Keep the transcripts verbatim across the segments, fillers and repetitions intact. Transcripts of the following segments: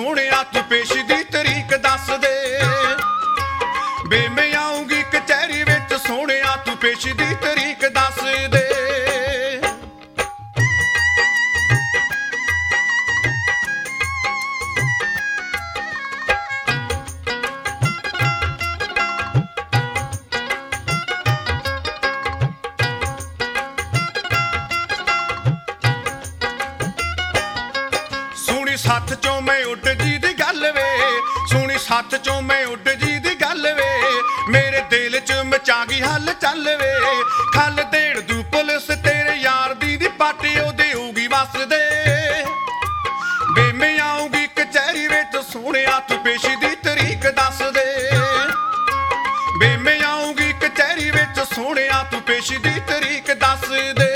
सोहणिया तू पेश दी तरीक दस दे। बे मैं आऊंगी कचहरी विच सोहणिया तू पेश दी तरीक दस दे। सुनी सत्थ चों मैं उड जी दी गल वे, सुनी सत्थ चों मैं उड जी दी गल वे, मेरे दिल च मचागी हल चल वे। खल देड़ दू पुलिस तेरे यार दी दी पाटी ओ देऊगी वस दे। बे मैं आऊंगी कचहरी विच सोहणिया तू पेश दी तरीक दस दे। बे मैं आऊंगी कचहरी विच सोहणिया तू पेश दी तरीक दस दे।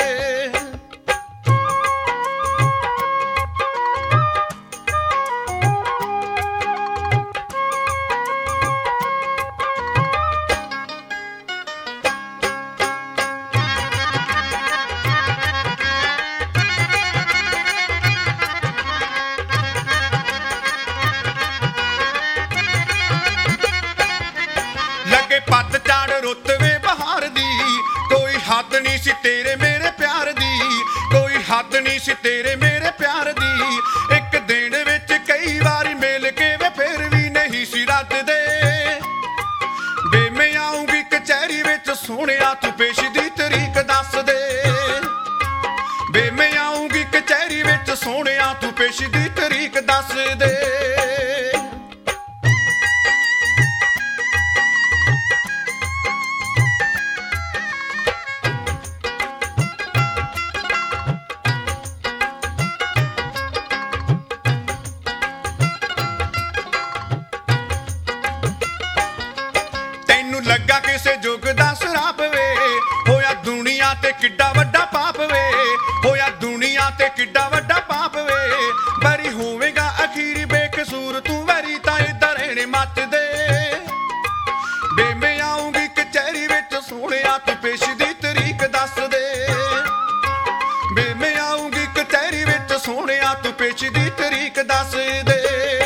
लगे पत झाड़ रुत वे बहार दी, कोई हद नहीं सी तेरे मेरे प्यार दी, कोई हद नहीं सी तेरे मेरे प्यार दी। एक दिन विच कई वारी मिल के वे फिर भी नहीं सी रद दे। बे मैं आऊंगी कचहरी विच सोहणिया तू पेश दी तरीक दस दे। बे मैं आऊंगी कचहरी विच सोहणिया तू पेश दी तरीक दस दे। लगा किसे जुग दा सराप वे, होया दुनिया ते किड्डा वड्डा पाप वे, होया दुनिया ते किड्डा वड्डा पाप वे। बरी होवेगा अखीरी बेकसूर तू वरी तां इधर रहने मत दे। बे मैं आऊंगी कचहरी विच सोहणिया तू पेश दी तरीक दस दे। बे मैं आऊंगी कचहरी विच सोहणिया तू पेश दी तरीक दस दे।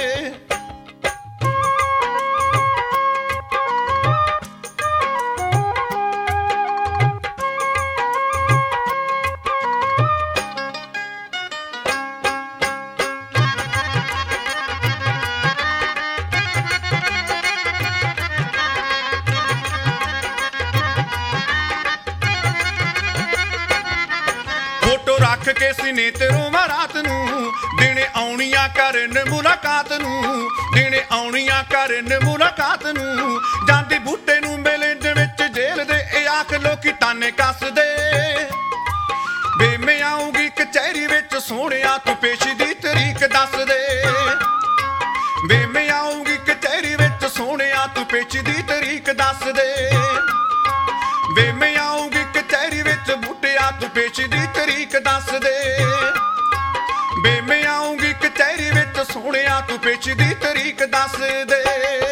फोटो रख के सीने ते रोवां रात नूं, दिने आउणियां करन मुलाकात नूं, दिने आउणियां करन मुलाकात नूं। जांदी बूटे नूं मिलन विच जेल दे ए आख लोकी ताने कस दे। बे मैं आऊंगी कचहरी विच सोहणिया तू पेश दी तरीक दस दे। बे मैं आऊंगी कचहरी विच सोहणिया तू पेश दी तरीक दस दे। बे मैं आऊंगी कचहरी विच बूटिया तू पेश दी तरीक दस दे। बे मैं आऊंगी कचहरी विच सोहणिया तू पेश दी तरीक दस दे।